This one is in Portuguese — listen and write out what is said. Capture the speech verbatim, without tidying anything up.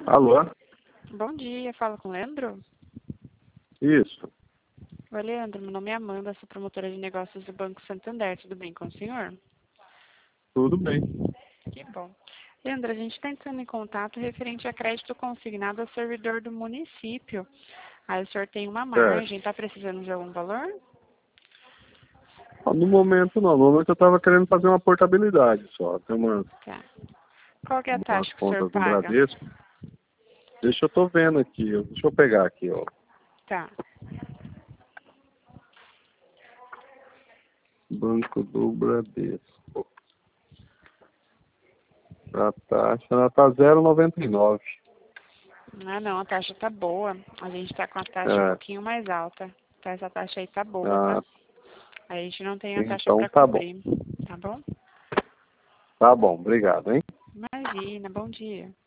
Alô? Bom dia, falo com o Leandro? Isso. Oi, Leandro, meu nome é Amanda, sou promotora de negócios do Banco Santander, tudo bem com o senhor? Tudo bem. Que bom. Leandro, a gente está entrando em contato referente a crédito consignado ao servidor do município. Aí o senhor tem uma margem, está precisando de algum valor? No momento não, no momento eu estava querendo fazer uma portabilidade só. Tem uma, Tá. Qual que é a umas taxa que o senhor contas no paga? Bradesco. Deixa eu tô vendo aqui, ó. Deixa eu pegar aqui, ó. Tá. Banco do Bradesco. A taxa, ela tá zero vírgula noventa e nove. Ah, não, a taxa tá boa. A gente está com a taxa um É. pouquinho mais alta. Então essa taxa aí tá boa, Ah, tá? A gente não tem a taxa então para tá bom. cobrir, tá bom? Tá bom, obrigado, hein? Imagina, bom dia.